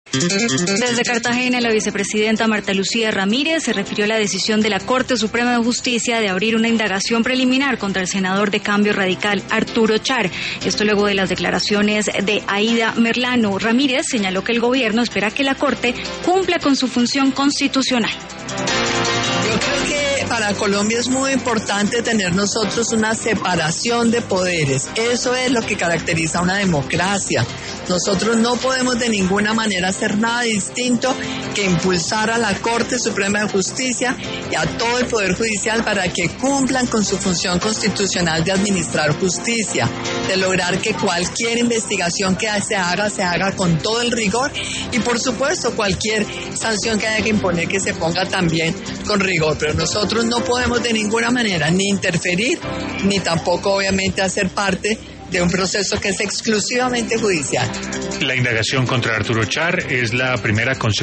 Desde Cartagena, la vicepresidenta Marta Lucía Ramírez se refirió a la decisión de la Corte Suprema de Justicia de abrir una indagación preliminar contra el senador de Cambio Radical, Arturo Char. Esto luego de las declaraciones de Aida Merlano. Ramírez señaló que el gobierno espera que la Corte cumpla con su función constitucional. Yo creo que para Colombia es muy importante tener nosotros una separación de poderes. Eso es lo que caracteriza una democracia. Nosotros no podemos de ninguna manera hacer nada distinto que impulsar a la Corte Suprema de Justicia y a todo el Poder Judicial para que cumplan con su función constitucional de administrar justicia, de lograr que cualquier investigación que se haga con todo el rigor y por supuesto cualquier sanción que haya que imponer que se ponga también con rigor. Pero nosotros no podemos de ninguna manera ni interferir ni tampoco obviamente hacer parte de un proceso que es exclusivamente judicial. La indagación contra Arturo Char es la primera consecuencia